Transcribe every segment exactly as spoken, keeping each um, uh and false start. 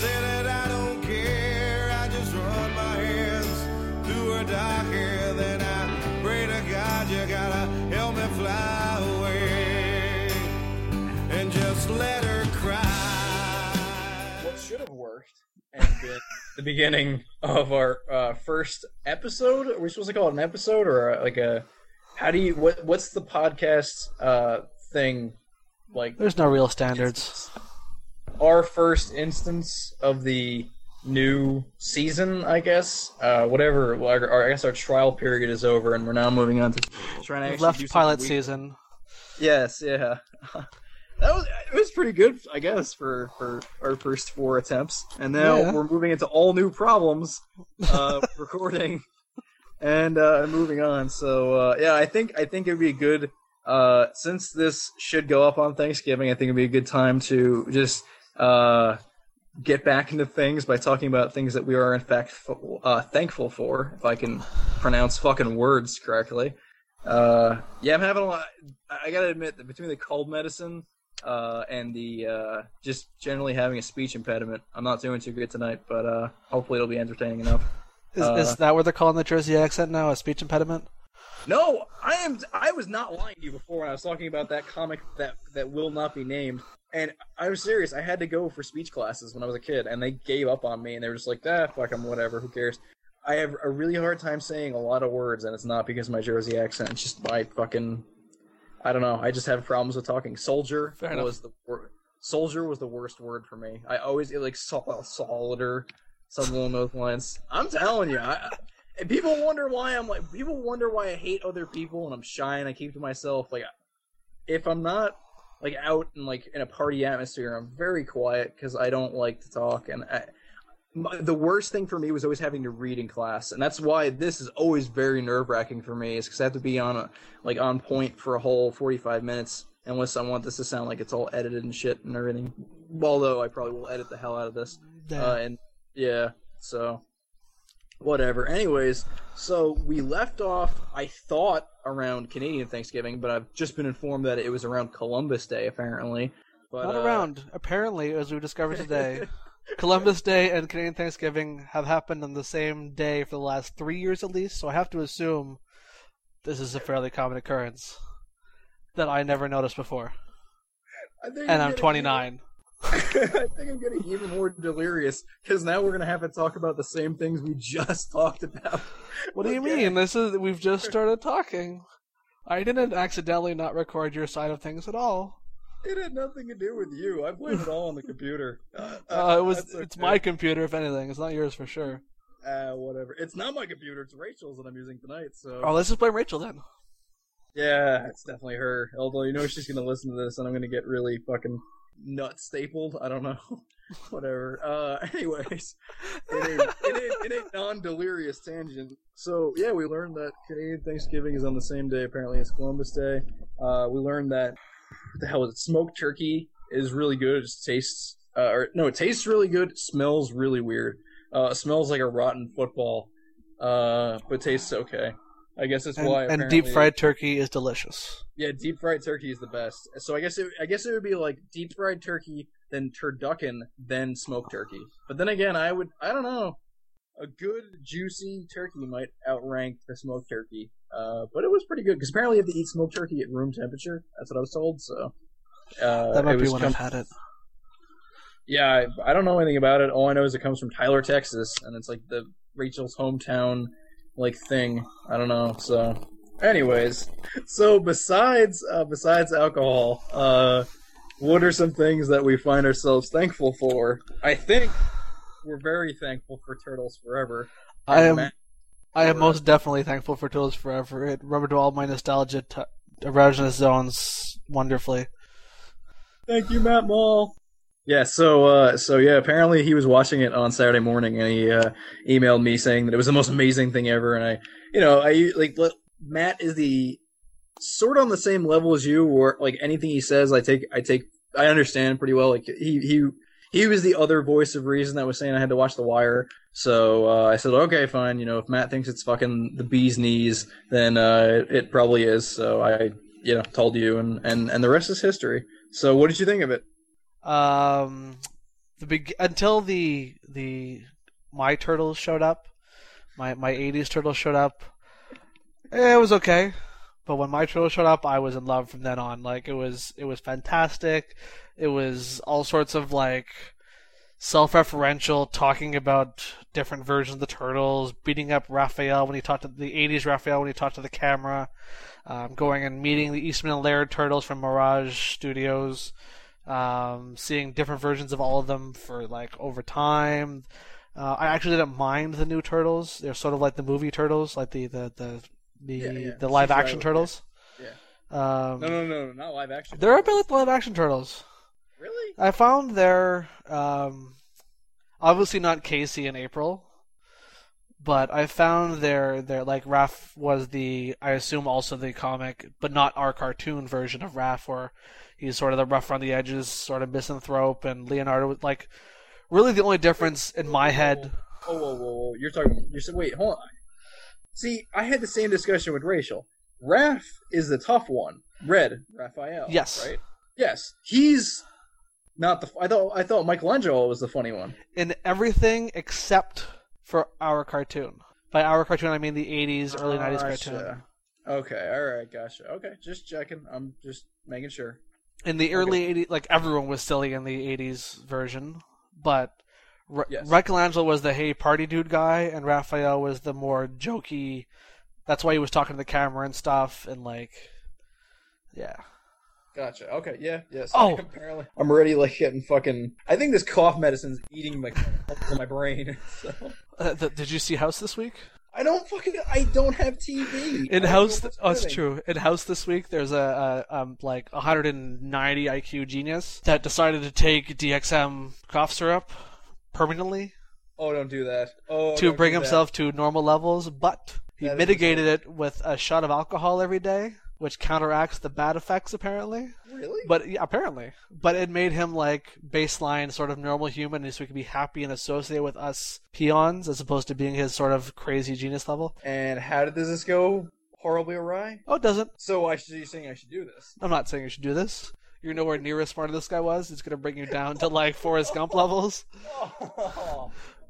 say that I don't care. I just run my hands through her dark hair. Then I pray to God you gotta help me fly away and just let her cry. What should have worked and been the beginning of our uh, first episode? Are we supposed to call it an episode or like a? How do you? What? What's the podcast uh, thing like? There's no real standards. Our first instance of the new season, I guess. Uh, whatever. Well, our, our, I guess our trial period is over, and we're now moving on to trying to We've actually left do pilot we... season. Yes. Yeah. That was it was pretty good, I guess, for, for our first four attempts. And now Yeah. we're moving into all new problems, uh, recording and uh, moving on. So uh, yeah, I think I think it'd be good uh, since this should go up on Thanksgiving. I think it'd be a good time to just uh, get back into things by talking about things that we are in fact uh, thankful for. If I can pronounce fucking words correctly. Uh, yeah, I'm having a lot. I gotta admit that between the cold medicine. Uh, and the uh, just generally having a speech impediment, I'm not doing too good tonight, but uh, hopefully it'll be entertaining enough. Is, uh, is that what they're calling the Jersey accent now? A speech impediment? No, I am. I was not lying to you before when I was talking about that comic that that will not be named, and I was serious. I had to go for speech classes when I was a kid, and they gave up on me, and they were just like, "Ah, fuck them, whatever. Who cares?" I have a really hard time saying a lot of words, and it's not because of my Jersey accent. It's just my fucking. I don't know. I just have problems with talking. Soldier Fair was enough. the word. Soldier was the worst word for me. I always it like sol- solider, something along those lines. I'm telling you, I, and people wonder why I'm like. People wonder why I hate other people and I'm shy and I keep to myself. Like, if I'm not like out and like in a party atmosphere, I'm very quiet because I don't like to talk. And I, my, the worst thing for me was always having to read in class, and that's why this is always very nerve wracking for me. Is because I have to be on a like on point for a whole forty-five minutes, unless I want this to sound like it's all edited and shit and everything. Although I probably will edit the hell out of this. Yeah. Uh, and yeah, so whatever. Anyways, so we left off. I thought around Canadian Thanksgiving, but I've just been informed that it was around Columbus Day apparently. But, Not uh, around. Apparently, as we discovered today, Columbus Day and Canadian Thanksgiving have happened on the same day for the last three years at least, so I have to assume this is a fairly common occurrence that I never noticed before. I think And I'm getting twenty-nine. Even, I think I'm getting even more delirious because now we're going to have to talk about the same things we just talked about. What do you Again. mean? This is we've just started talking. I didn't accidentally not record your side of things at all. It had nothing to do with you. I blame it all on the computer. Uh, Uh, it was. that's It's okay. my computer, if anything. It's not yours for sure. Uh, whatever. It's not my computer. It's Rachel's that I'm using tonight. So Oh, let's just blame Rachel then. yeah, it's definitely her. Although you know she's gonna listen to this, and I'm gonna get really fucking nut stapled. I don't know. Whatever. Uh, anyways, in a, in a, in a non-delirious tangent. So yeah, we learned that Canadian Thanksgiving is on the same day apparently as Columbus Day. Uh, we learned that. What the hell is it? Smoked turkey is really good. It just tastes, uh, or no, it tastes really good. It smells really weird. Uh, it smells like a rotten football, uh, but tastes okay. I guess that's And, why. and apparently- deep fried turkey is delicious. Yeah, deep fried turkey is the best. So I guess it, I guess it would be like deep fried turkey, then turducken, then smoked turkey. But then again, I would, I don't know. A good juicy turkey might outrank the smoked turkey. Uh, but it was pretty good because apparently you have to eat smoked turkey at room temperature. That's what I was told. So uh, That might it be was when com- I've had it. Yeah, I, I don't know anything about it. All I know is it comes from Tyler, Texas, and it's like the Rachel's hometown like thing. I don't know. So, anyways, so besides uh, besides alcohol, uh, what are some things that we find ourselves thankful for? I think we're very thankful for Turtles Forever. I am. Matt- I am most definitely thankful for Turtles Forever. It rubbed all my nostalgia t- erogenous zones wonderfully. Thank you, Matt Mall. Yeah, so uh, so yeah, apparently he was watching it on Saturday morning, and he uh, emailed me saying that it was the most amazing thing ever. And I, you know, I like Matt is the sort of on the same level as you, where like anything he says, I take, I take, I understand pretty well. Like he he he was the other voice of reason that was saying I had to watch The Wire. So uh, I said, okay, fine. You know, if Matt thinks it's fucking the bee's knees, then uh, it, it probably is. So I, you know, told you, and, and, and the rest is history. So what did you think of it? Um, the big until the the my turtles showed up, my my eighties turtles showed up. Eh, it was okay, but when my turtles showed up, I was in love from then on. Like it was it was fantastic. It was all sorts of like self-referential, talking about different versions of the turtles, beating up Raphael when he talked to the eighties Raphael when he talked to the camera, um, going and meeting the Eastman and Laird turtles from Mirage Studios, um, seeing different versions of all of them for like over time. Uh, I actually didn't mind the new turtles. They're sort of like the movie turtles, like the the the the, Yeah, yeah. the live She's action right, turtles. Yeah. Um, No, no, no, not live action. they're a bit like the live action turtles. Really? I found their um, obviously not Casey and April, but I found their their like Raph was the I assume also the comic, but not our cartoon version of Raph, where he's sort of the rough around the edges, sort of misanthrope, and Leonardo was like really the only difference in my head. Oh, whoa, whoa, whoa! You're talking. You said, wait, hold on. See, I had the same discussion with Rachel. Raph is the tough one. Red Raphael. Yes. Right. Yes, he's not the. I thought I thought Michelangelo was the funny one. In everything except for our cartoon. By our cartoon, I mean the eighties, early nineties cartoon. Gotcha. Okay, all right, gotcha. Okay, just checking. I'm just making sure. In the early eighties, like everyone was silly in the eighties version, but Re- Yes. Michelangelo was the hey party dude guy, and Raphael was the more jokey. That's why he was talking to the camera and stuff, and like, yeah. Gotcha. Okay. Yeah. Yes. Oh. Apparently, I'm already like getting fucking. I think this cough medicine's eating my my brain. So. Uh, th- did you see House this week? I don't fucking. I don't have T V. In I don't House, know what's oh, it's happening. true. In House this week, there's a, a um like one hundred ninety I Q genius that decided to take D X M cough syrup permanently Oh, don't do that. Oh, to don't bring do that. himself to normal levels, but he That is mitigated it with a shot of alcohol every day, which counteracts the bad effects apparently. Really? But yeah, apparently, but it made him like baseline sort of normal human, so he could be happy and associate with us peons as opposed to being his sort of crazy genius level. And how did this go horribly awry? Oh, it doesn't. So I should, you're saying I should do this? I'm not saying you should do this. You're nowhere near as smart as this guy was. It's gonna bring you down to like Forrest Gump levels. Oh,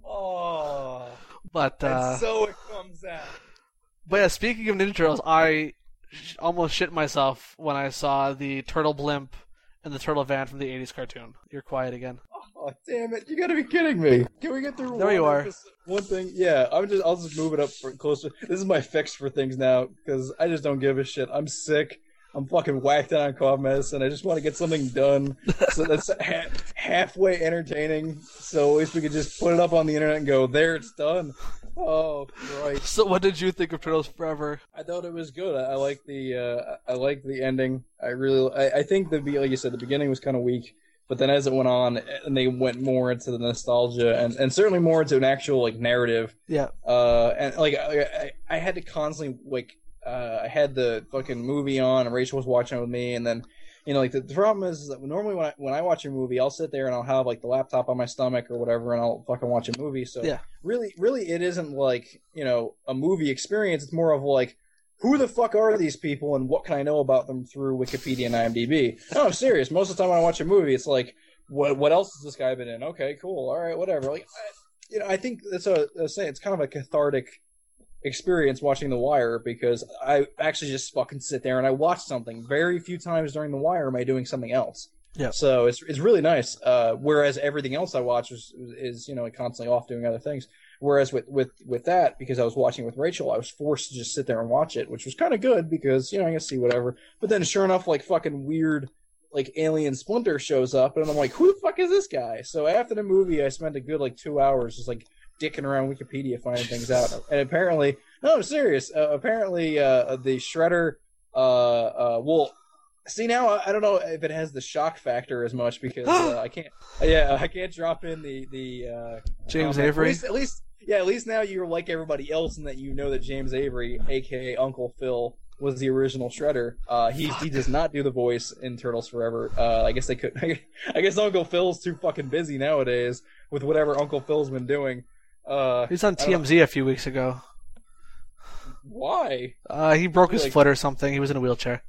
oh. But uh, And so it comes out. but yeah, speaking of Ninja Turtles, I sh- almost shit myself when I saw the turtle blimp and the turtle van from the eighties cartoon. You're quiet again. Oh, damn it! You gotta be kidding me. Can we get through? There one you are. episode- One thing, yeah. I'm just. I'll just move it up for closer. This is my fix for things now because I just don't give a shit. I'm sick. I'm fucking whacked out on cough medicine. I just want to get something done so that's ha- halfway entertaining. So at least we could just put it up on the internet and go, there, it's done. Oh, Christ. So, what did you think of Turtles Forever? I thought it was good. I, I like the uh, I like the ending. I really I, I think the be- like you said the beginning was kind of weak, but then as it went on and they went more into the nostalgia and, and certainly more into an actual like narrative. Yeah, Uh, and like I, I, I had to constantly like uh, I had the fucking movie on and Rachel was watching it with me, and then you know like the, the problem is, is that normally when I when I watch a movie I'll sit there and I'll have like the laptop on my stomach or whatever and I'll fucking watch a movie. So Yeah. really really it isn't like you know a movie experience. It's more of like who the fuck are these people and what can I know about them through Wikipedia and IMDb. No, I'm serious. Most of the time when I watch a movie it's like what what else has this guy been in? Okay, cool, all right, whatever. Like I, you know I think that's a, a say it's kind of a cathartic experience watching The Wire because I actually just fucking sit there and I watch something. Very few times during The Wire am I doing something else. Yeah. So it's it's really nice. Uh, whereas everything else I watch is, is you know constantly off doing other things. Whereas with, with, with that, because I was watching with Rachel, I was forced to just sit there and watch it, which was kind of good because you know I can see whatever. But then sure enough, like fucking weird like alien Splinter shows up and I'm like, who the fuck is this guy? So after the movie, I spent a good like two hours just like dicking around Wikipedia finding things out, and apparently, no, I'm serious. Uh, apparently, uh, the Shredder, uh, uh, well, see now I, I don't know if it has the shock factor as much because uh, I can't, yeah, I can't drop in the the uh, James um, Avery. At least, at least, yeah, at least now you're like everybody else in that you know that James Avery, aka Uncle Phil, was the original Shredder. Uh, he he does not do the voice in Turtles Forever. Uh, I guess they could. I guess Uncle Phil's too fucking busy nowadays with whatever Uncle Phil's been doing. Uh, he was on I don't T M Z a few weeks ago. Why? Uh, he broke his Like- foot or something. He was in a wheelchair.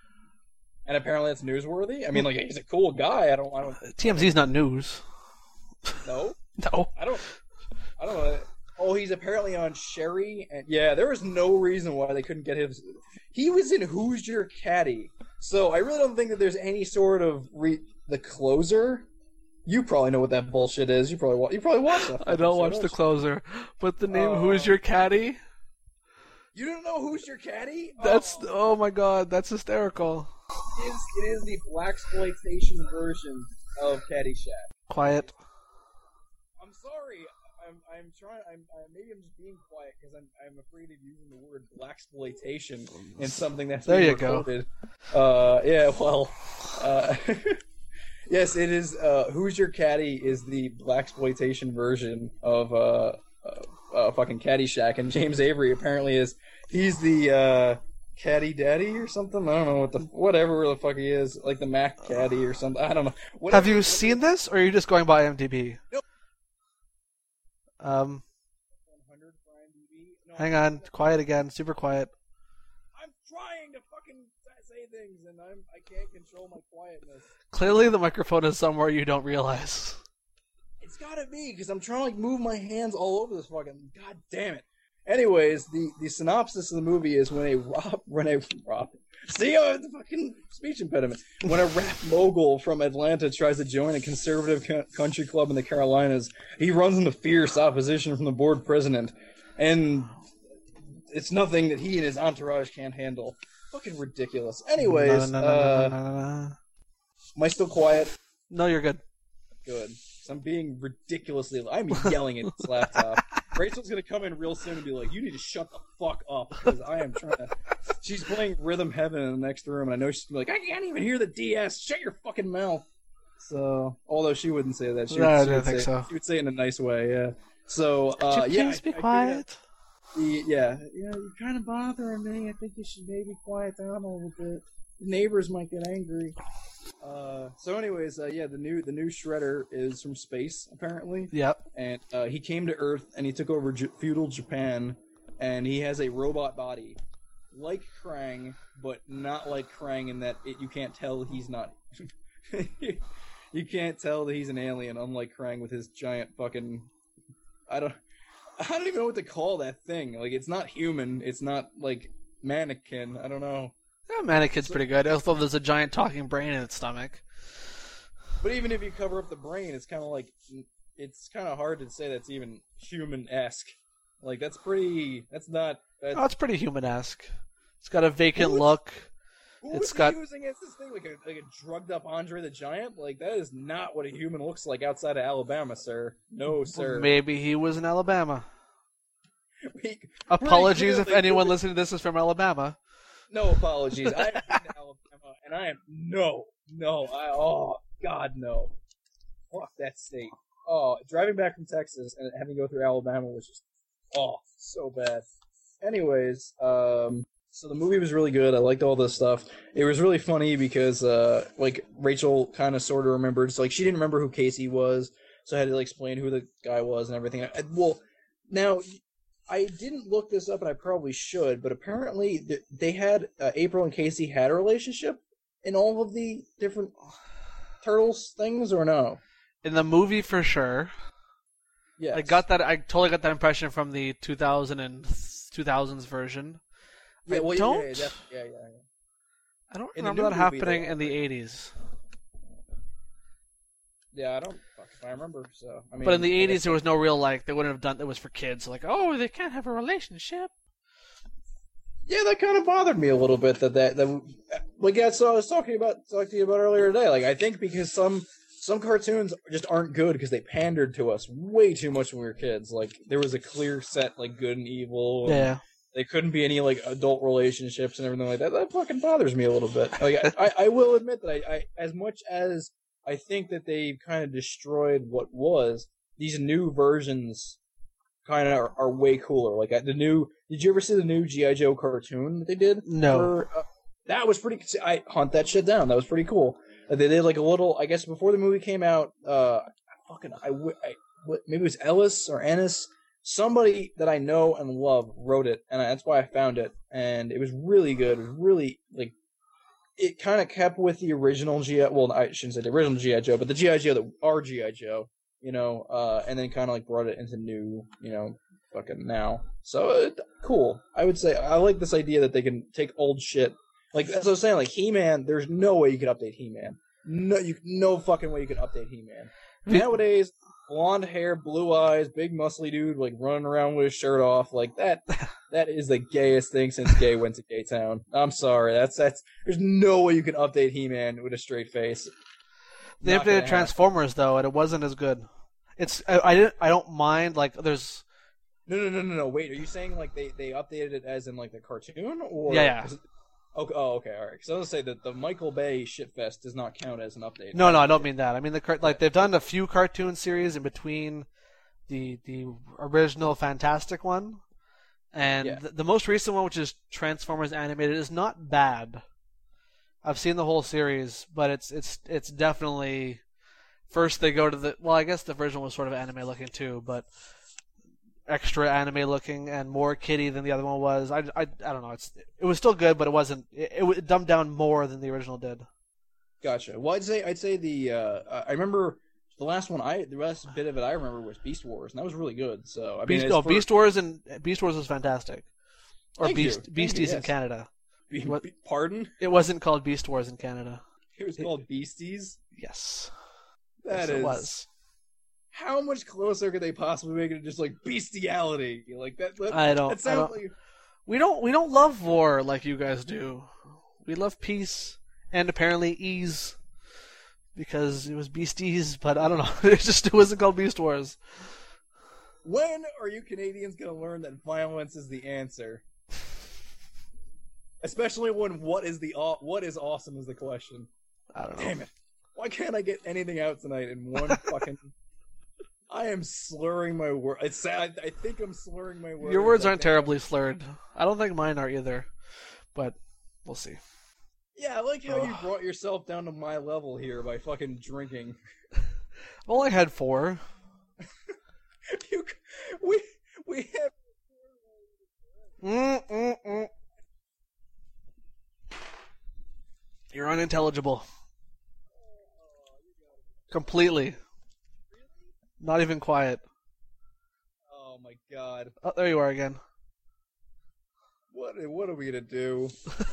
And apparently it's newsworthy. I mean, like he's a cool guy. I don't. I don't. T M Z's not news. No, No. I don't. I don't know. Oh, he's apparently on Sherry, and yeah, there was no reason why they couldn't get him. He was in Who's Your Caddy, so I really don't think that there's any sort of re- the closer. You probably know what that bullshit is. You probably wa- you probably watched that. I don't show, watch don't the you? closer. But the name Oh. Who's Your Caddy? You don't know Who's Your Caddy? That's oh, oh my god, that's hysterical. it is, it is the blaxploitation version of Caddyshack. Quiet. I'm sorry. I'm I'm trying. I'm uh, maybe I'm just being quiet because I'm I'm afraid of using the word blaxploitation in something that's There being you go. recorded. Uh, yeah. Well, uh, yes, it is. Uh, Who's Your Caddy is the blaxploitation version of uh, uh, uh fucking Caddyshack, and James Avery apparently is he's the uh, Caddy Daddy or something. I don't know what the whatever the fuck he is, like the Mac Caddy or something. I don't know. Whatever, Have you seen this, or are you just going by IMDb? Nope. Um, one hundred for IMDb? No, hang on. Quiet again. Super quiet. I'm trying to fucking say things, and I'm I can't control my quietness. Clearly, the microphone is somewhere you don't realize. It's gotta be because I'm trying to like move my hands all over this fucking. God damn it. Anyways, the, the synopsis of the movie is when a Rob when a Rob see I have the fucking speech impediment. When a rap mogul from Atlanta tries to join a conservative co- country club in the Carolinas, he runs into fierce opposition from the board president, and it's nothing that he and his entourage can't handle. Fucking ridiculous. Anyways, No, no, no, uh, no, no, no, no. am I still quiet? No, you're good. Good. 'Cause I'm being ridiculously. I'm yelling at this laptop. Rachel's gonna come in real soon and be like, "You need to shut the fuck up," because I am trying to. She's playing Rhythm Heaven in the next room, and I know she's gonna be like, "I can't even hear the D S. Shut your fucking mouth." So, although she wouldn't say that, she, No, would, I she don't would think say, so. She would say it in a nice way, yeah. So, Could uh, you yeah, please I- be I figured quiet? The, yeah, yeah, you're kind of bothering me. I think you should maybe quiet down a little bit. The neighbors might get angry. Uh, so, anyways, uh, yeah, the new the new Shredder is from space apparently, Yep. and uh, he came to Earth and he took over J- feudal Japan, and he has a robot body, like Krang, but not like Krang in that it, you can't tell he's not. You can't tell that he's an alien, unlike Krang with his giant fucking. I don't. I don't even know what to call that thing. Like, it's not human. It's not like mannequin. I don't know. Yeah, Mannequin's pretty good. Although there's a giant talking brain in its stomach. But even if you cover up the brain, it's kind of like it's kind of hard to say that's even human-esque. Like, that's pretty. That's not. That's, Oh, it's pretty human-esque. It's got a vacant Who is- look. who it's is got- he using as this thing like a like a drugged-up Andre the Giant? Like, that is not what a human looks like outside of Alabama, sir. No, sir. Maybe he was in Alabama. We- Apologies if clearly- anyone listening to this is from Alabama. No apologies. I have been to Alabama, and I am no, no. I oh God no. Fuck that state. Oh, driving back from Texas and having to go through Alabama was just oh so bad. Anyways, um, so the movie was really good. I liked all this stuff. It was really funny because uh, like Rachel kind of sort of remembered. So like she didn't remember who Casey was, so I had to like explain who the guy was and everything. I, well, now. I didn't look this up, and I probably should, but apparently th- they had uh, April and Casey had a relationship in all of the different Turtles things, or no? In the movie, for sure. Yes. I got that. I totally got that impression from the two thousand and two thousands version. Yeah, I well, yeah, don't. Yeah, yeah, def- yeah, yeah, yeah. I don't In the remember new that movie, happening they- in the eighties. Yeah, I don't fuck if I remember. So, I mean, But in the I eighties, guess- there was no real like. They wouldn't have done. It was for kids. Like, oh, they can't have a relationship. yeah, that kind of bothered me a little bit. That that, that like yeah, so I was talking about talking to you about earlier today. Like, I think because some some cartoons just aren't good because they pandered to us way too much when we were kids. Like, there was a clear set like good and evil. And Yeah. There couldn't be any like adult relationships and everything like that. That fucking bothers me a little bit. Like, I, I, I will admit that I, I, as much as I think that they've kind of destroyed what was, these new versions kind of are, are way cooler. Like the new, did you ever see the new G I. Joe cartoon that they did? No. For, uh, that was pretty. I hunt that shit down. That was pretty cool. Uh, They did like a little. I guess before the movie came out, uh, fucking I, w- I what, maybe it was Ellis or Ennis. Somebody that I know and love wrote it, and that's why I found it. And it was really good. It was really like it kind of kept with the original G I. Well, I shouldn't say the original G I. Joe, but the G I. Joe that our G I. Joe you know, uh, and then kind of like brought it into new, you know, fucking now. So uh, cool. I would say I like this idea that they can take old shit. Like as I was saying, like He-Man. There's no way you could update He-Man. No, you no fucking way you could update He-Man. Nowadays, blonde hair, blue eyes, big muscly dude, like running around with his shirt off, like that. That is the gayest thing since gay went to Gay Town. I'm sorry. That's that's. There's no way you can update He-Man with a straight face. They Not updated gonna Transformers though, and it wasn't as good. It's I, I didn't I don't mind like there's No, no, no, no, no. Wait, are you saying like they, they updated it as in like the cartoon, or Yeah, yeah. is it- Okay, oh, okay, all right. Because I was gonna say that the Michael Bay shitfest does not count as an update. no no I don't mean that. I mean the car- like they've done a few cartoon series in between the the original Fantastic one and Yeah. the, the most recent one, which is Transformers animated, is not bad. I've seen the whole series, but it's it's it's definitely first they go to the well I guess the original was sort of anime looking too, but extra anime looking and more kiddie than the other one was. I, I, I don't know. It's it was still good, but it wasn't. It, it dumbed down more than the original did. Gotcha. Well, I'd say I'd say the uh, I remember the last one. I the last bit of it I remember was Beast Wars, and that was really good. So I mean, Beast, it's no, for- Beast Wars and Beast Wars was fantastic. Or Thank you. Beast Thank Beasties you, in yes. Canada. Be- what- be- Pardon? It wasn't called Beast Wars in Canada. It was called Beasties. Yes, That yes, is. it was. How much closer could they possibly make it to just like bestiality? Like that. that I don't. That I sounds don't like. we don't. We don't love war like you guys do. We love peace and apparently ease because it was Beasties, but I don't know. It just it wasn't called Beast Wars. When are you Canadians going to learn that violence is the answer? Especially when what is the aw- what is awesome is the question. I don't know. Damn it! Why can't I get anything out tonight in one fucking? I am slurring my word. It's sad. I think I'm slurring my words. Your words I aren't think terribly slurred. I don't think mine are either, but we'll see. I'm- Yeah, I like how you Ugh. brought yourself down to my level here by fucking drinking. I've only had four. you, we we have. Mm, mm, mm. You're unintelligible. Completely. Not even quiet. Oh my god! Oh, there you are again. What what are we gonna do?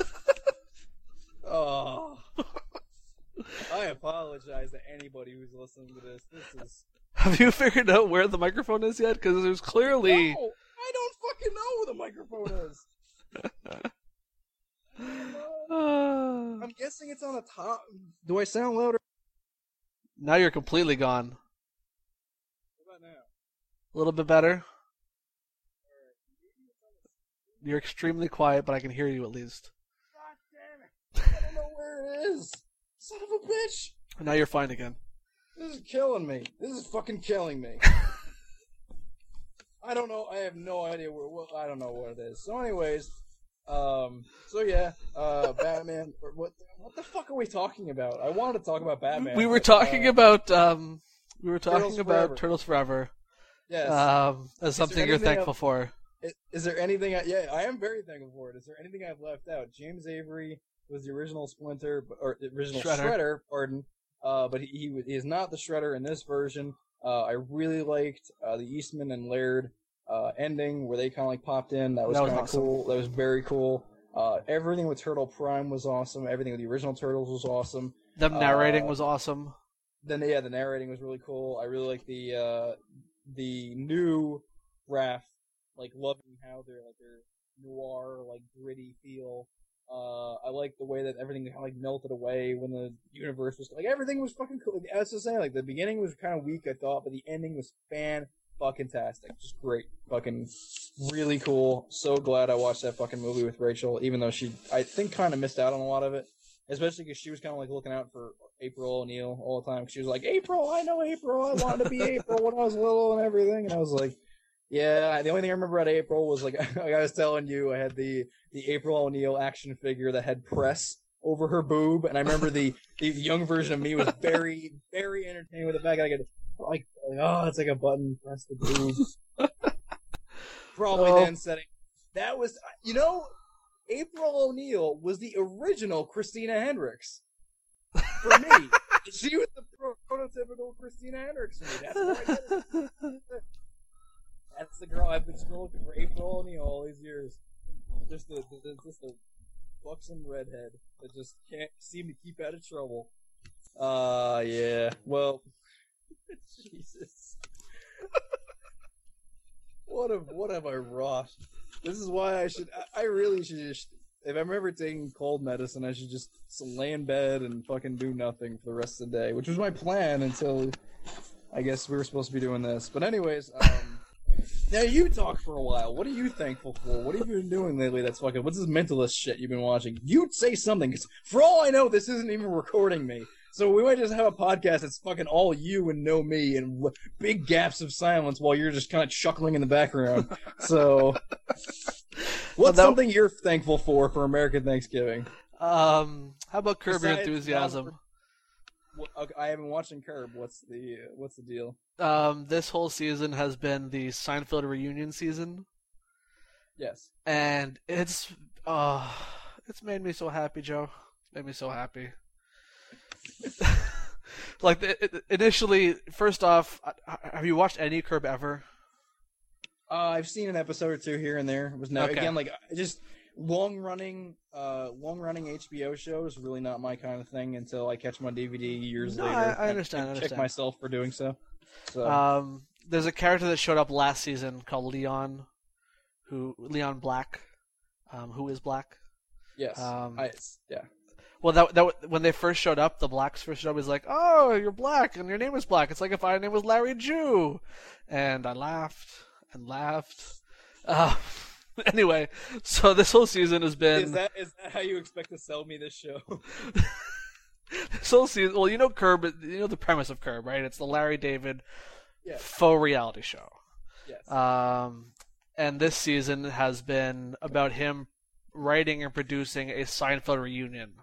Oh, I apologize to anybody who's listening to this. This is. Have you figured out where the microphone is yet? Because there's clearly. No, I don't fucking know where the microphone is. Ah. I'm guessing it's on the top. Do I sound louder? Now you're completely gone. What about now? A little bit better. You're extremely quiet, but I can hear you at least. God damn it! I don't know where it is. Son of a bitch! Now you're fine again. This is killing me. This is fucking killing me. I don't know. I have no idea where. Well, I don't know what it is. So, anyways, um, so yeah, uh, Batman. Or what? What the fuck are we talking about? I wanted to talk about Batman. We were but, talking uh, about um, we were talking Turtles about Forever. Turtles Forever Yes. um, as there something you're anything thankful else- for. Is, is there anything? I, yeah, I am very thankful for it. Is there anything I've left out? James Avery was the original Splinter, but- or the original Shredder. Shredder. Pardon. Uh, but he, he was- he is not the Shredder in this version. Uh, I really liked uh, the Eastman and Laird uh, ending where they kind of like popped in. That was, That was kind of awesome. cool. That was very cool. Uh, everything with Turtle Prime was awesome. Everything with the original Turtles was awesome. Them narrating uh, was awesome. Then yeah, the narrating was really cool. I really like the uh, the new Raph, like loving how they're like their noir, like gritty feel. Uh, I like the way that everything kind of like melted away when the universe was like everything was fucking cool. I was just saying, like the beginning was kind of weak, I thought, but the ending was fan fucking tastic, just great, fucking really cool. So glad I watched that fucking movie with Rachel, even though she, I think, kind of missed out on a lot of it, especially because she was kind of like looking out for April O'Neil all the time. She was like, April, I know April, I wanted to be April when I was little and everything, and I was like, yeah. The only thing I remember about April was like, like I was telling you, I had the the April O'Neil action figure that had press over her boob, and I remember the the young version of me was very very entertained with the fact that I could like, like oh, it's like a button press the boob. Probably Oh. then setting that was you know April O'Neil was the original Christina Hendricks for me. She was the prototypical Christina Hendrickson. That's what I did. That's the girl I've been looking for April O'Neil all these years. Just a, just a buxom redhead that just can't seem to keep out of trouble. Uh, yeah. Well, Jesus. What have what have I wrought? This is why I should. I, I really should just. If I'm ever taking cold medicine, I should just lay in bed and fucking do nothing for the rest of the day, which was my plan until I guess we were supposed to be doing this. But anyways, um, now you talk for a while. What are you thankful for? What have you been doing lately? That's fucking. What's this mentalist shit you've been watching? You say something, because for all I know, this isn't even recording me. So we might just have a podcast that's fucking all you and no me, and w- big gaps of silence while you're just kind of chuckling in the background. So, what's well, that... something you're thankful for for American Thanksgiving? Um, how about Curb Your Besides, Enthusiasm? Well, okay, I haven't watched Curb. What's the uh, what's the deal? Um, this whole season has been the Seinfeld reunion season. Yes, and it's uh, it's made me so happy, Joe. It's made me so happy. Like the, initially, first off, have you watched any Curb ever? Uh, I've seen an episode or two here and there. It was no okay. again like just long running, uh, long running H B O shows. Really not my kind of thing until I catch my D V D years no, later. I, I understand. I, I understand. Check myself for doing so. so. Um, there's a character that showed up last season called Leon, who Leon Black, um, who is black. Yes. Um, I, yeah. Well, that that when they first showed up, the blacks first showed up. He's like, "Oh, you're black, and your name is black. It's like if my name was Larry Jew," and I laughed and laughed. Uh, anyway, so this whole season has been. Is that is that how you expect to sell me this show? This whole season, well, you know Curb, you know the premise of Curb, right? It's the Larry David yes. faux reality show. Yes. Um, and this season has been about him writing and producing a Seinfeld reunion.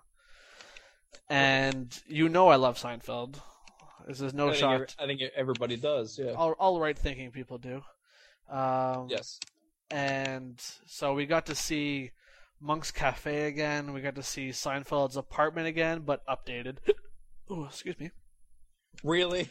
And you know I love Seinfeld. This is no I shock. Every, I think everybody does, yeah. All, all right-thinking people do. Um, yes. And so we got to see Monk's Cafe again. We got to see Seinfeld's apartment again, but updated. Oh, excuse me. Really?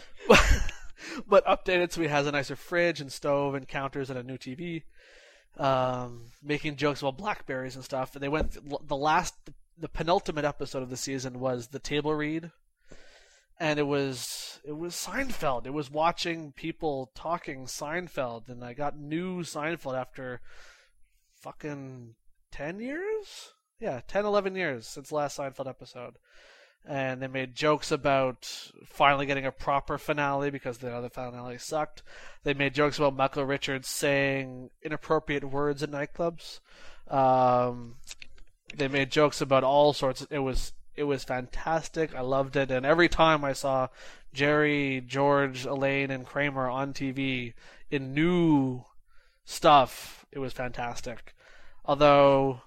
But updated, so he has a nicer fridge and stove and counters and a new T V. Um, making jokes about blackberries and stuff. They went the last. The penultimate episode of the season was the table read, and it was it was Seinfeld. It was watching people talking Seinfeld, and I got new Seinfeld after fucking ten years? Yeah, ten, eleven years since the last Seinfeld episode. And they made jokes about finally getting a proper finale because the other finale sucked. They made jokes about Michael Richards saying inappropriate words at nightclubs. Um... They made jokes about all sorts. It was it was fantastic. I loved it. And every time I saw Jerry, George, Elaine, and Kramer on T V in new stuff, it was fantastic. Although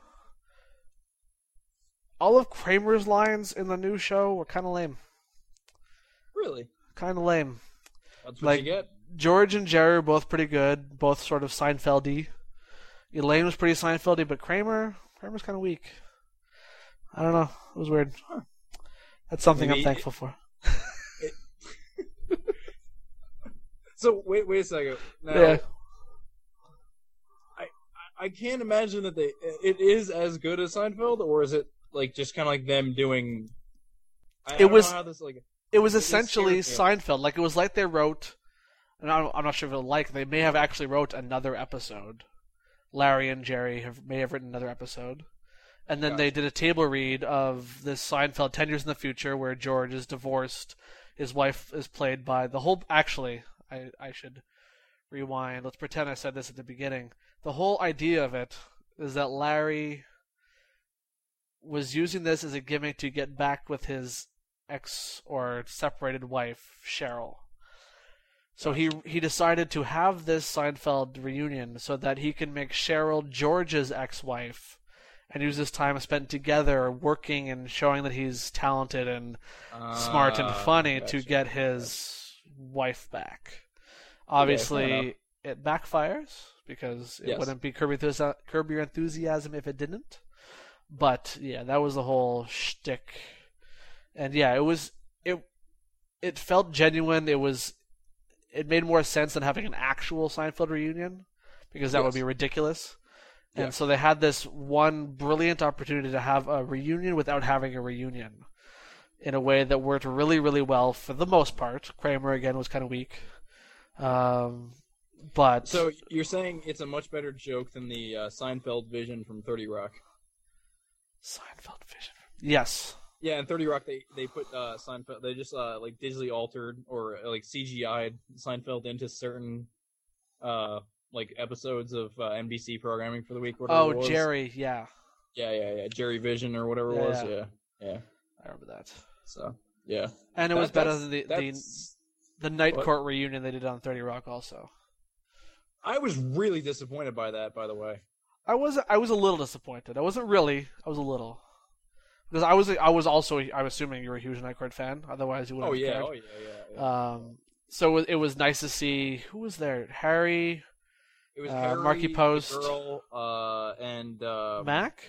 all of Kramer's lines in the new show were kind of lame. Really? Kind of lame. That's what like, you get. George and Jerry were both pretty good, both sort of Seinfeld-y. Elaine was pretty Seinfeld-y, but Kramer... Kramer's kind of weak. I don't know. It was weird. That's something Maybe I'm thankful it, for. It... So wait, wait a second. Now, yeah. I I can't imagine that they. It is as good as Seinfeld, or is it like just kind of like them doing? I, it I don't was. know how this, like, it was it essentially scared, Seinfeld. Like it was like they wrote. And I'm I'm not sure if it like they may have actually wrote another episode. Larry and Jerry have, may have written another episode. And then Gotcha. they did a table read of this Seinfeld ten years in the future where George is divorced. His wife is played by the whole... Actually, I, I should rewind. Let's pretend I said this at the beginning. The whole idea of it is that Larry was using this as a gimmick to get back with his ex or separated wife, Cheryl. So he he decided to have this Seinfeld reunion so that he can make Cheryl George's ex-wife and use this time spent together working and showing that he's talented and uh, smart and funny gotcha. to get his wife back. Obviously, yeah, it backfires because it yes. wouldn't be Curb, Enthusi- Curb Your Enthusiasm if it didn't. But yeah, that was the whole shtick. And yeah, it was... it. it felt genuine. It was it made more sense than having an actual Seinfeld reunion because that Yes. would be ridiculous. And Yeah. so they had this one brilliant opportunity to have a reunion without having a reunion in a way that worked really, really well for the most part. Kramer, again, was kind of weak. Um, but So you're saying it's a much better joke than the uh, Seinfeld vision from thirty Rock? Seinfeld vision. Yes. Yeah, in thirty Rock, they they put uh, Seinfeld. They just uh, like digitally altered or uh, like C G I'd Seinfeld into certain uh, like episodes of uh, N B C programming for the week. Whatever it Oh, was. Jerry. Yeah, Yeah, yeah, yeah. Jerry Vision or whatever Yeah, it was. yeah. Yeah, yeah. I remember that. So yeah, And it That- was better that's- than the the, that's- the night what? court reunion they did on thirty Rock. Also, I was really disappointed by that. By the way. I was I was a little disappointed. I wasn't really. I was a little. Because I was I was also I'm assuming you're a huge Night Court fan. Otherwise, you wouldn't. Oh have yeah, cared. oh yeah, yeah. yeah. Um, so it was, it was nice to see who was there. Harry, It was uh, Harry, Marky the Post. girl, uh, and uh, Mac.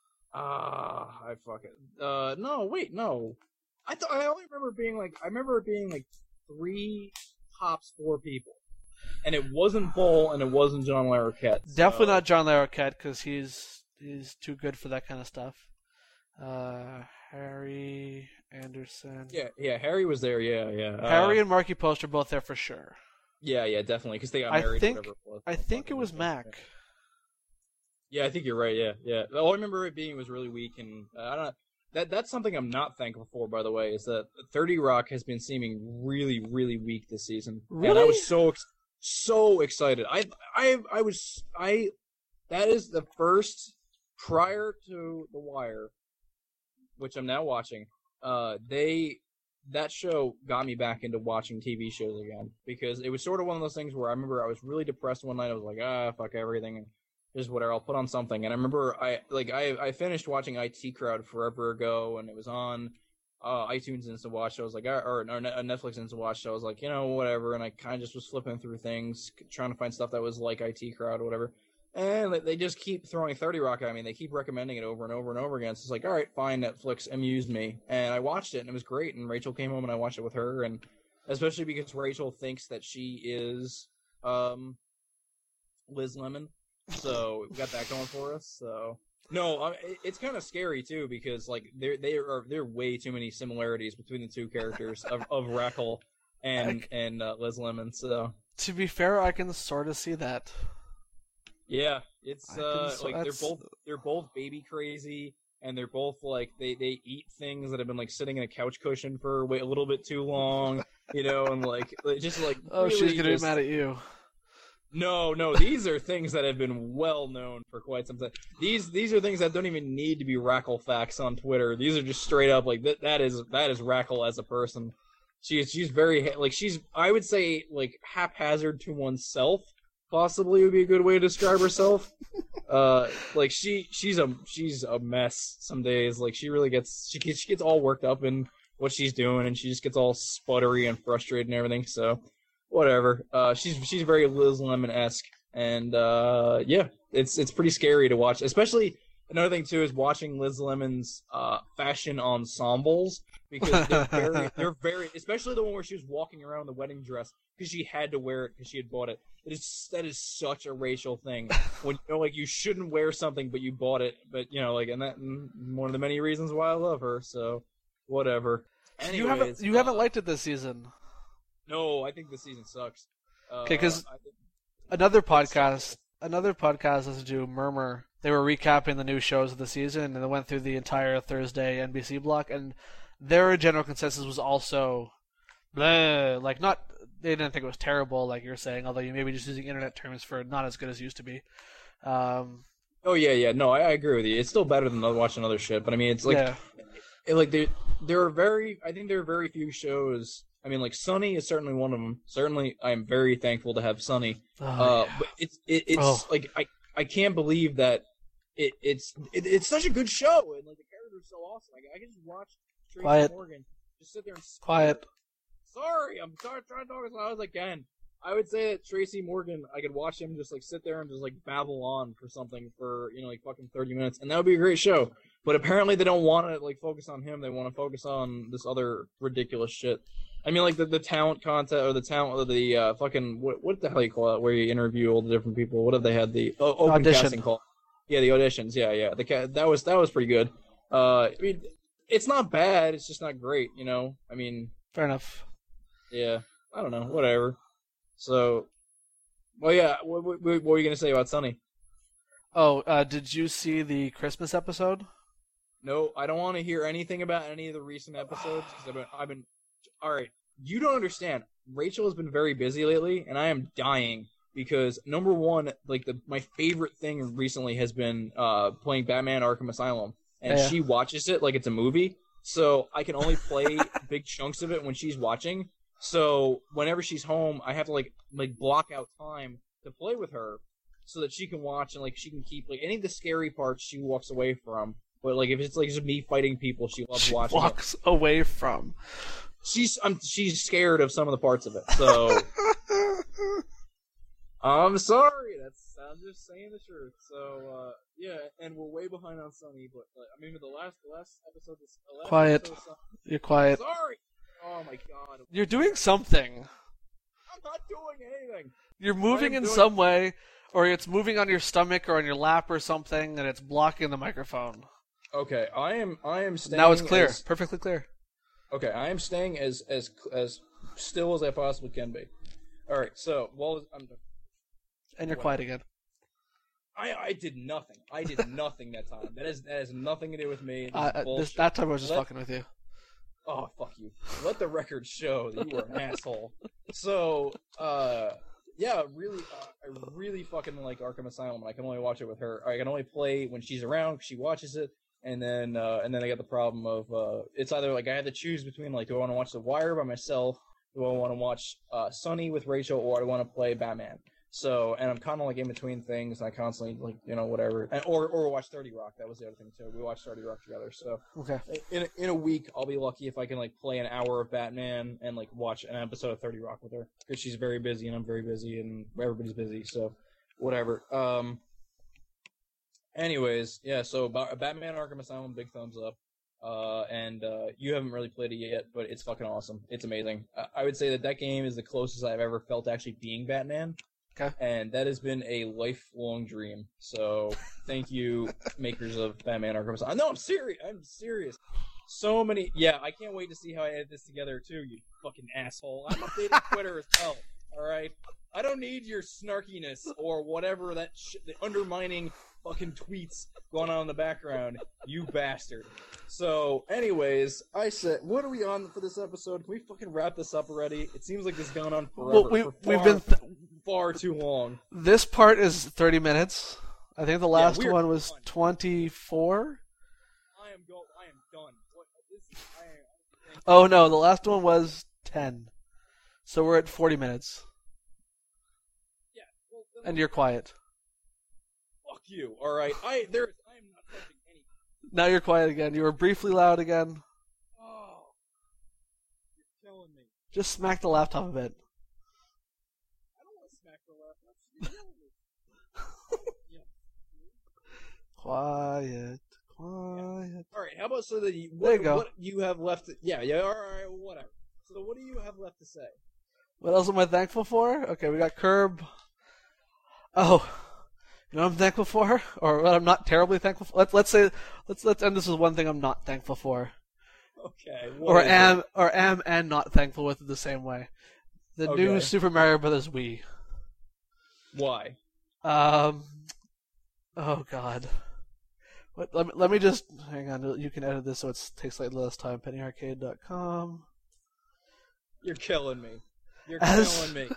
Ah, I fuck it. Uh, no, wait, no. I thought I only remember being like I remember it being like three, tops four people, and it wasn't Bull and it wasn't John Larroquette. So. Definitely not John Larroquette because he's he's too good for that kind of stuff. Uh, Harry Anderson. Yeah, yeah. Harry was there. Yeah, yeah. Uh, Harry and Marky Post are both there for sure. Yeah, yeah, definitely because they got I married. think- or whatever it was. I think it was Mac. Yeah, I think you're right. Yeah, yeah. All I remember it being was really weak, and uh, I don't know. That that's something I'm not thankful for, by the way, is that thirty Rock has been seeming really, really weak this season. And I Really? was so ex- so excited. I I I was I. That is the first prior to The Wire, which I'm now watching. Uh, they that show got me back into watching T V shows again because it was sort of one of those things where I remember I was really depressed one night. I was like, ah, fuck everything. Just whatever, I'll put on something. And I remember I like I I finished watching I T Crowd forever ago, and it was on uh, iTunes Instant Watch. So I was like, or, or Netflix Instant Watch. So I was like, you know, whatever. And I kind of just was flipping through things, trying to find stuff that was like I T Crowd or whatever. And they just keep throwing thirty Rock at me. They keep recommending it over and over and over again. So it's like, all right, fine, Netflix amused me, and I watched it, and it was great. And Rachel came home, and I watched it with her, and especially because Rachel thinks that she is um, Liz Lemon. So we got that going for us. So no, I, it's kind of scary too because like there there are there are way too many similarities between the two characters of of Rackle and I, and uh, Liz Lemon. So to be fair, I can sort of see that. yeah, it's I uh can- like they're that's- both they're both baby crazy, and they're both like they they eat things that have been like sitting in a couch cushion for way, a little bit too long, you know, and like just like Oh, really she's gonna just- be mad at you. No, no, these are things that have been well known for quite some time. These these are things that don't even need to be Rackle facts on Twitter. These are just straight up like that. That is that is Rackle as a person. She's she's very like she's I would say like haphazard to oneself. Possibly would be a good way to describe herself. uh, like she she's a she's a mess some days. Like she really gets she gets she gets all worked up in what she's doing, and she just gets all sputtery and frustrated and everything. So. Whatever. Uh, she's she's very Liz Lemon-esque, and uh, yeah, it's it's pretty scary to watch. Especially another thing too is watching Liz Lemon's uh, fashion ensembles because they're very they're very especially the one where she was walking around in the wedding dress because she had to wear it because she had bought it. It is that is such a racial thing when you know like you shouldn't wear something but you bought it, but you know like and that and one of the many reasons why I love her. So whatever. Anyways, you haven't you uh, haven't liked it this season. No, I think this season sucks. Okay, because Uh, I think- another podcast, another podcast listened to Murmur. They were recapping the new shows of the season, and they went through the entire Thursday N B C block. And their general consensus was also, bleh, like not. They didn't think it was terrible, like you're saying. Although you may be just using internet terms for not as good as it used to be. Um, oh yeah, yeah. No, I, I agree with you. It's still better than watching other shit. But I mean, it's like, yeah, it, like there, there are very. I think there are very few shows. I mean, like Sunny is certainly one of them. Certainly, I am very thankful to have Sunny. oh, Uh, yeah. but it's it, it's Oh. like I I can't believe that it it's it, it's such a good show and like the characters are so awesome. Like I can just watch Tracy Quiet. Morgan just sit there and Quiet. Sorry, I'm sorry, trying to talk as loud as I can. I would say that Tracy Morgan, I could watch him just like sit there and just like babble on for something for you know like fucking thirty minutes, and that would be a great show. But apparently they don't want to like focus on him. They want to focus on this other ridiculous shit. I mean, like the, the talent contest or the talent or the uh, fucking what what the hell you call it? Where you interview all the different people. What have they had the oh, open Audition. casting call? Yeah, the auditions. Yeah, yeah. The ca- that was that was pretty good. Uh, I mean, it's not bad. It's just not great. You know. I mean, Fair enough. yeah. I don't know. Whatever. So, well, yeah. What, what, what were you gonna say about Sunny? Oh, uh, did you see the Christmas episode? No, I don't want to hear anything about any of the recent episodes because I've been, I've been. All right, you don't understand. Rachel has been very busy lately, and I am dying because number one, like the my favorite thing recently has been uh, playing Batman: Arkham Asylum, and Yeah. she watches it like it's a movie. So I can only play big chunks of it when she's watching. So whenever she's home, I have to like like block out time to play with her so that she can watch and like she can keep like any of the scary parts she walks away from. But like if it's like just me fighting people, she loves She watching walks away from. it. She's I'm she's scared of some of the parts of it. So I'm sorry. That's I'm just saying the truth. So uh, yeah, and we're way behind on Sunny, but like, I mean the last the last episode this the last Quiet. episode of Sunny- You're quiet. Sorry. Oh my god. You're doing something. I'm not doing anything. You're moving I am in doing- some way, or it's moving on your stomach or on your lap or something, and it's blocking the microphone. Okay, I am I am staying Now it's clear. as- Perfectly clear. Okay, I am staying as as as still as I possibly can be. All right, so well, I'm. And you're What? quiet again. I I did nothing. I did nothing that time. That is that has nothing to do with me. This Uh, is uh, this, bullshit. that time I was just Let- fucking with you. Oh fuck you! Let the record show that you were an asshole. So uh, yeah, really, uh, I really fucking like Arkham Asylum. I can only watch it with her. I can only play when she's around. She watches it. And then, uh, and then I got the problem of uh, it's either like I have to choose between like, do I want to watch The Wire by myself, do I want to watch uh, Sunny with Rachel, or do I want to play Batman? So, and I'm kind of like in between things. And I constantly like, you know, whatever, and, or or watch thirty Rock. That was the other thing too. We watched thirty Rock together. So, Okay. in a, in a week, I'll be lucky if I can like play an hour of Batman and like watch an episode of thirty Rock with her because she's very busy and I'm very busy and everybody's busy. So, whatever. Um. Anyways, yeah, so Ba- Batman Arkham Asylum, big thumbs up. Uh, and uh, you haven't really played it yet, but it's fucking awesome. It's amazing. I, I would say that that game is the closest I've ever felt to actually being Batman. Okay. And that has been a lifelong dream. So thank you, makers of Batman Arkham Asylum. No, I'm serious. I'm serious. So many. Yeah, I can't wait to see how I edit this together, too, you fucking asshole. I'm updating Twitter as well, alright? I don't need your snarkiness or whatever that sh- the undermining fucking tweets going on in the background, you bastard. So, anyways, I said, what are we on for this episode? Can we fucking wrap this up already? It seems like this has gone on forever. Well, we for we've far, been th- far too long. This part is thirty minutes. I think the last we're one was done. twenty-four. I am go. I am done. What, this, I am, Oh no, the last one was ten. So we're at forty minutes, yeah. Well, then and you're quiet. fuck you. All right. I there. I am not touching anything. Now you're quiet again. You were briefly loud again. Oh, you're killing me. Just smack the laptop a bit. I don't want to smack the laptop. You're killing me. Yeah. Quiet, quiet. All right. How about so that you, what, There you go. what you have left? To, yeah. Yeah. All right. Whatever. So what do you have left to say? What else am I thankful for? Okay, we got Curb. Oh, you know what I'm thankful for, or what I'm not terribly thankful for. Let's let's say let's let's end this with one thing I'm not thankful for, Okay. what or is am it? or am and not thankful with it the same way. The new Okay. Super Mario Brothers Wii. Why? Um. Oh God. What? Let me let me just hang on. You can edit this so it takes slightly less time. penny arcade dot com. You're killing me. You're As- killing me.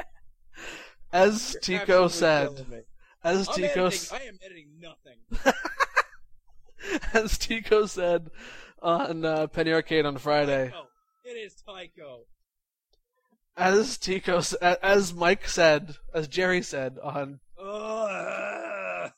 As You're Tico absolutely said, killing me. as I'm Tico, editing, I am editing nothing. as Tico said on uh, Penny Arcade on Friday. Oh, it is Tycho. As Tico, s- a- as Mike said, as Jerry said on Ugh.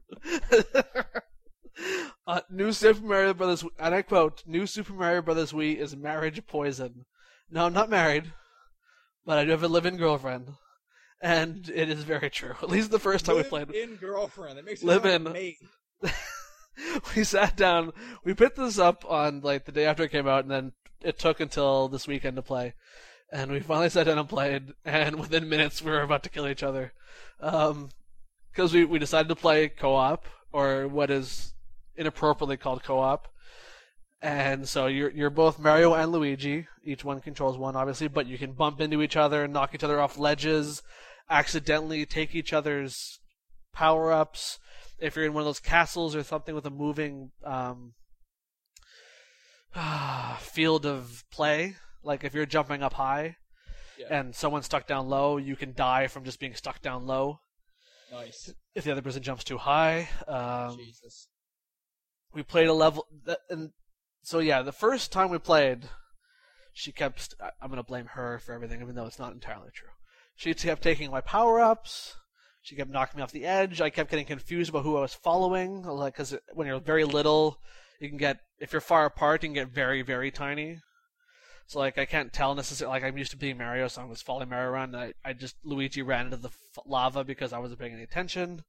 uh, New Super Mario Brothers, and I quote: "New Super Mario Brothers Wii is marriage poison." No, I'm not married, but I do have a live-in girlfriend, and it is very true. At least the first time we Live played, in girlfriend. That makes it Live sound in. like mate. we sat down. We picked this up on like the day after it came out, and then it took until this weekend to play, and we finally sat down and played. And within minutes, we were about to kill each other, because um, we we decided to play co-op, or what is inappropriately called co-op. And so you're you're both Mario and Luigi. Each one controls one, obviously, but you can bump into each other, knock each other off ledges, accidentally take each other's power-ups. If you're in one of those castles or something with a moving um, field of play, like if you're jumping up high yeah. and someone's stuck down low, you can die from just being stuck down low. Nice. If the other person jumps too high. Um, Jesus. We played a level... That, and so yeah, the first time we played, she kept... I'm going to blame her for everything, even though it's not entirely true. She kept taking my power-ups. She kept knocking me off the edge. I kept getting confused about who I was following. Like, because when you're very little, you can get... If you're far apart, you can get very, very tiny. So, like, I can't tell necessarily... Like, I'm used to being Mario, so I was following Mario around. And I, I just... Luigi ran into the f- lava because I wasn't paying any attention.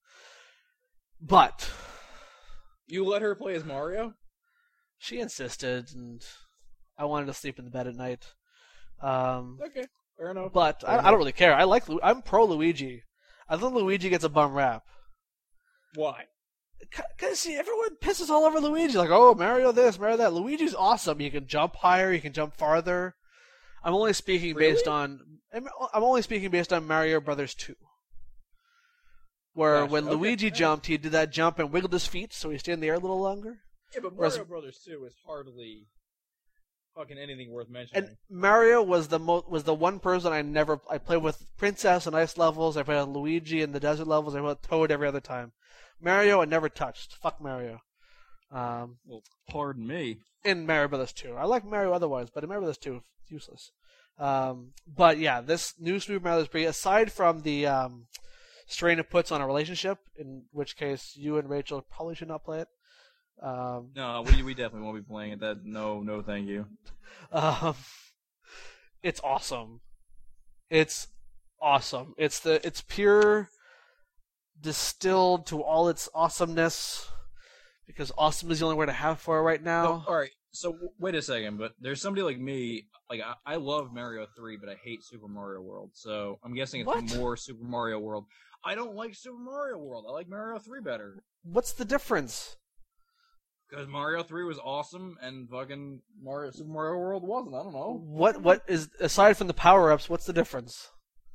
But... You let her play as Mario? She insisted, and I wanted to sleep in the bed at night. Um, okay, fair enough. But fair I, enough. I don't really care. I like. I'm pro Luigi. I think Luigi gets a bum rap. Why? Because see, everyone pisses all over Luigi. Like, oh, Mario this, Mario that. Luigi's awesome. He can jump higher. He can jump farther. I'm only speaking really? based on. I'm only speaking based on Mario Brothers two. Where Gosh, when okay, Luigi yeah. jumped, he did that jump and wiggled his feet, so he stayed in the air a little longer. Yeah, but Mario Whereas, Brothers two is hardly fucking anything worth mentioning. And Mario was the mo- was the one person I never I played with Princess and ice levels. I played with Luigi in the desert levels. I played with Toad every other time. Mario I never touched. Fuck Mario. Um, well, pardon me. In Mario Brothers two, I like Mario otherwise, but in Mario Brothers two, it's useless. Um, but yeah, this new Super Mario Bros. three, aside from the um, strain it puts on a relationship, in which case you and Rachel probably should not play it. Um, no, we we definitely won't be playing it. That no, no, thank you. Um, it's awesome. It's awesome. It's the it's pure distilled to all its awesomeness, because awesome is the only word I have for it right now. No, all right, so w- wait a second, but there's somebody like me. Like I, I love Mario three, but I hate Super Mario World. So I'm guessing it's What? more Super Mario World. I don't like Super Mario World. I like Mario three better. What's the difference? Because Mario three was awesome, and fucking Mario Super Mario World wasn't. I don't know. What what is aside from the power ups? What's the difference?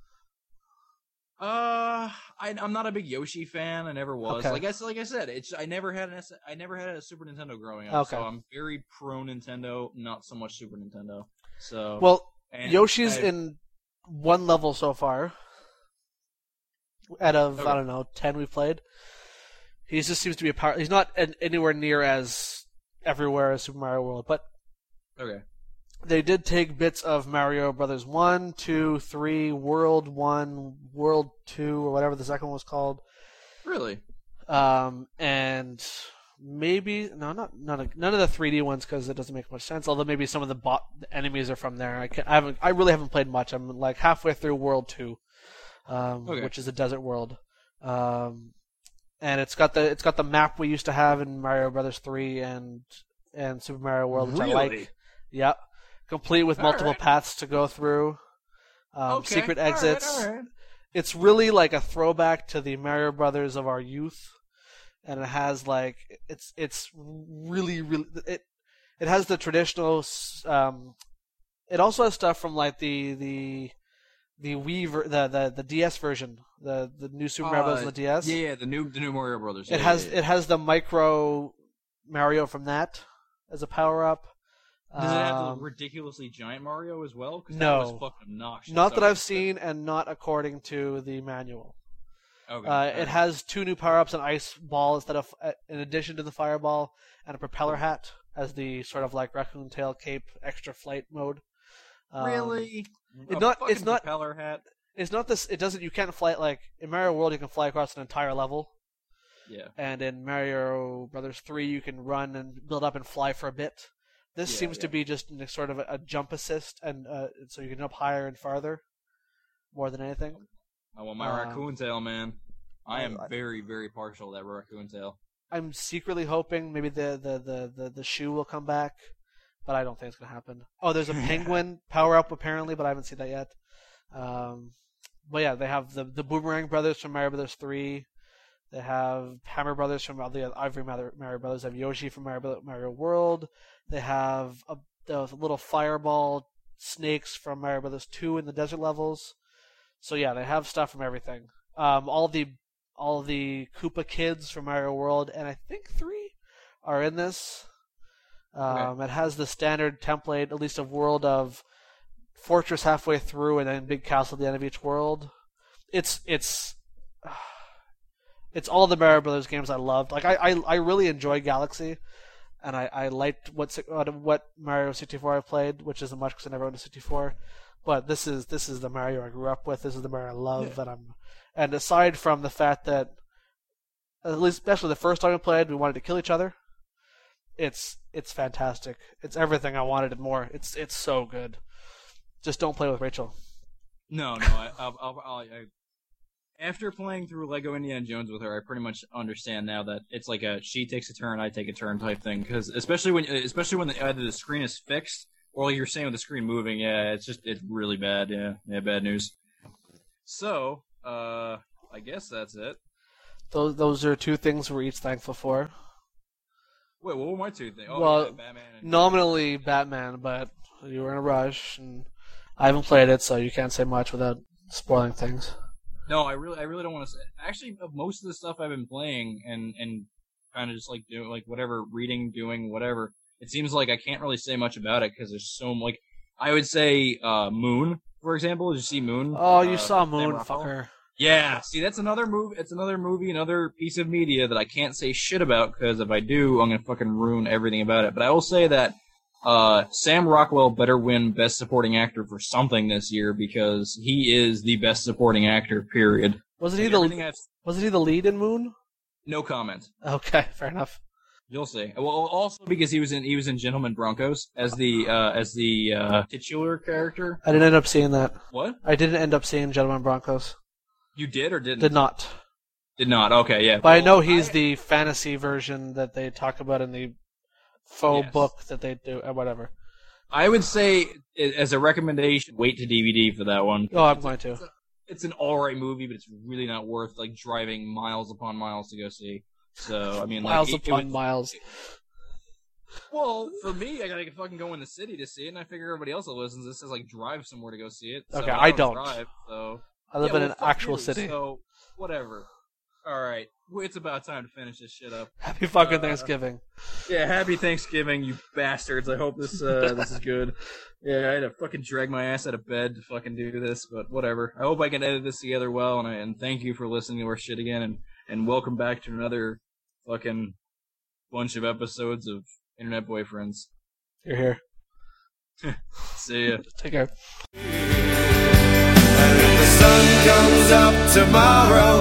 Uh, I, I'm not a big Yoshi fan. I never was. Okay. Like I s- like I said, it's I never had an S- I never had a Super Nintendo growing up. Okay. So I'm very pro Nintendo, not so much Super Nintendo. So Well, and Yoshi's I- in one level so far. Out of Okay. I don't know ten we've played, he just seems to be a power. He's not an, anywhere near as everywhere as Super Mario World, but Okay. they did take bits of Mario Brothers one, two, three, World one, World two, or whatever the second one was called. Really? Um, and maybe no, not none of none of the three D ones because it doesn't make much sense. Although maybe some of the bot the enemies are from there. I can I haven't I really haven't played much. I'm like halfway through World two, um, Okay. which is a desert world. Um, and it's got the it's got the map we used to have in Mario Brothers three and and Super Mario World, which I Really? like. Yep, complete with All multiple right. paths to go through. Um, Okay. Secret All right, exits. all right. It's really like a throwback to the Mario Brothers of our youth, and it has like it's it's really really it it has the traditional. Um, it also has stuff from like the the the Wii ver- the, the the D S version, the the new Super Mario Bros. Uh, on the D S. Yeah, yeah, the new the new Mario Brothers. It Yeah, has yeah, yeah. it has the micro Mario from that as a power up. Does it have Um, the ridiculously giant Mario as well? 'Cause no. that was fucking obnoxious. Not that Okay. I've seen, and not according to the manual. Okay. Uh, all it right. has two new power-ups: an ice ball instead of, uh, in addition to the fireball, and a propeller hat as the sort of like raccoon tail cape extra flight mode. Um, Really? it A not- fucking it's not- propeller hat. It's not this. It doesn't. You can't fly it like in Mario World. You can fly across an entire level, Yeah. and in Mario Brothers three, you can run and build up and fly for a bit. This Yeah, seems to yeah. be just a, sort of a, a jump assist, and uh, so you can jump higher and farther, more than anything. I want my Um, raccoon tail, man. I am I- very, very partial to that raccoon tail. I'm secretly hoping maybe the the, the, the, the shoe will come back. but I don't think it's gonna happen. Oh, there's a penguin power up apparently, but I haven't seen that yet. Um, but yeah, they have the the Boomerang Brothers from Mario Brothers three. They have Hammer Brothers from the Ivory Mario Brothers. They have Yoshi from Mario, Mario World. They have a, the little fireball snakes from Mario Brothers two in the desert levels. So yeah, they have stuff from everything. Um, all the all the Koopa kids from Mario World and I think three are in this. Um, okay. It has the standard template, at least of world of fortress halfway through and then big castle at the end of each world. It's it's it's all the Mario Brothers games I loved. Like I I, I really enjoy Galaxy, and I, I liked what what Mario sixty-four I played, which isn't much because I never owned a sixty-four. But this is this is the Mario I grew up with. This is the Mario I love, yeah. and I'm and aside from the fact that at least especially the first time we played, we wanted to kill each other. It's it's fantastic. It's everything I wanted and more. It's it's so good. Just don't play with Rachel. No, no. I, I'll, I'll, I'll, I, after playing through Lego Indiana Jones with her, I pretty much understand now that it's like a she takes a turn, I take a turn type thing. Because especially when especially when the, either the screen is fixed or like you're saying with the screen moving, yeah, it's just it's really bad. Yeah, yeah, bad news. So, uh, I guess that's it. Those those are two things we're each thankful for. Wait, what were my two things? Oh, well, yeah, Batman and nominally Batman, but you were in a rush, and I haven't played it, so you can't say much without spoiling things. No, I really, I really don't want to say. Actually, most of the stuff I've been playing and and kind of just like doing like whatever, reading, doing whatever. It seems like I can't really say much about it because there's so like I would say uh, Moon, for example. Did you see Moon? Oh, you uh, saw Moon, fucker. Yeah, see, that's another movie. It's another movie, another piece of media that I can't say shit about because if I do, I'm gonna fucking ruin everything about it. But I will say that uh, Sam Rockwell better win Best Supporting Actor for something this year because he is the best supporting actor. Period. Wasn't he like the Wasn't he the lead in Moon? No comment. Okay, fair enough. You'll see. Well, also because he was in he was in Gentlemen Broncos as the uh, as the uh, titular character. I didn't end up seeing that. What? I didn't end up seeing Gentlemen Broncos. You did or didn't? Did not. Did not. Okay, yeah. But well, I know he's I... the fantasy version that they talk about in the faux yes. book that they do, or whatever. I would say, as a recommendation, wait to D V D for that one. Oh, I'm going to. It's, a, it's an alright movie, but it's really not worth like driving miles upon miles to go see. So, I mean, miles like, upon it, it was, miles. Well, for me, I gotta fucking go in the city to see it, and I figure everybody else that listens to this says like drive somewhere to go see it. So okay, I don't. I don't. Drive, so. I live yeah, in well, an actual you, city. So, whatever. Alright. It's about time to finish this shit up. Happy fucking uh, Thanksgiving. Yeah, happy Thanksgiving, you bastards. I hope this uh, this is good. Yeah, I had to fucking drag my ass out of bed to fucking do this, but whatever. I hope I can edit this together well, and, I, and thank you for listening to our shit again, and, and welcome back to another fucking bunch of episodes of Internet Boyfriends. You're here. See ya. Take care. And if the sun comes up tomorrow,